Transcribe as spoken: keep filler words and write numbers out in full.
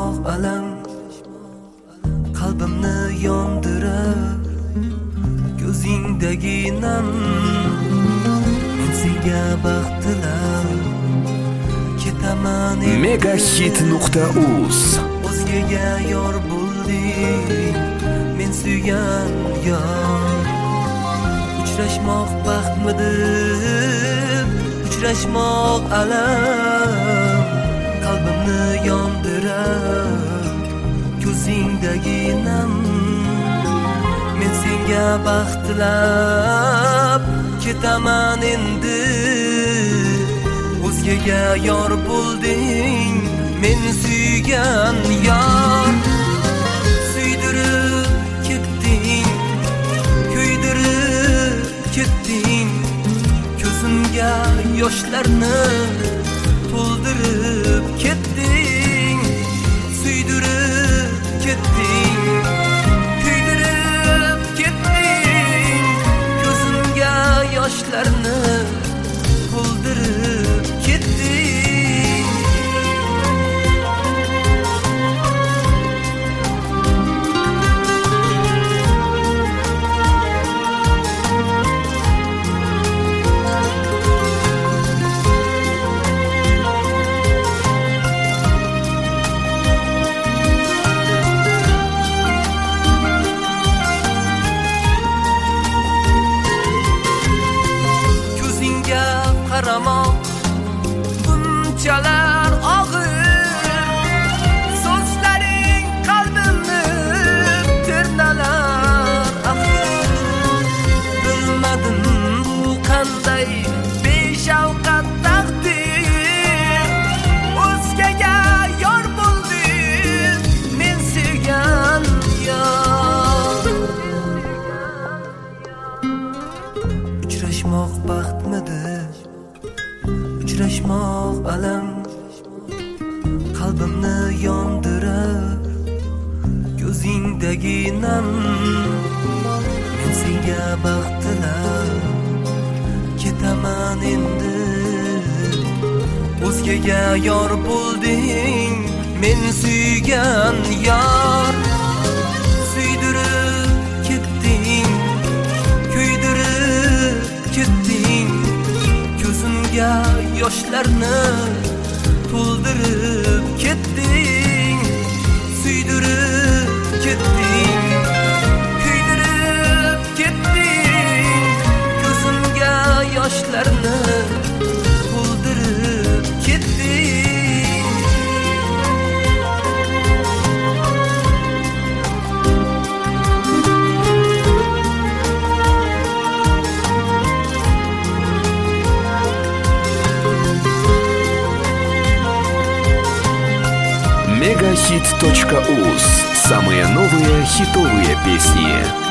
Uchrashmoq alam qalbimni yondirar, ko'zingdagi nam men senga baxt tilab ketaman endi. Megahit nuqta uz O'zgaga yor bo'lding, men suygan yor. Uchrashmoq baxtmidir, uchrashmoq alam qalbimni yondirar, ko'zingdagi nam men senga baxt tilab ketaman endi. O'zgaga yor bo'lding, men suygan yor. Suydirib ketding, kuydirib ketding, ko'zimga yoshlarni to'ldirib ketding. Suydirib ketding, kuydirib ketding, ko'zimga yoshlarni to'ldirib ketding. Qaramoq bunchalar og'ir, so'zlaring qalbimni tirnalar axir. Bilmadim bu qanday beshafqat taqdir, o'zgaga yor bo'lding, men sevgan yor. Uchrashmoq baxtmidir, uchrashmoq alam qalbimni yondirar, ko'zingdagi nam men senga baxt tilab ketaman endi. O'zgaga yor bo'lding, men suygan yor. Suydirib ketding, kuydirib ketding, ko'zimga yoshlarni to'ldirib ketding. Suydirib ketding, kuydirib ketding, ko'zimga yoshlarni to'ldirib ketding. Megahit точка уз. Самые новые хитовые песни.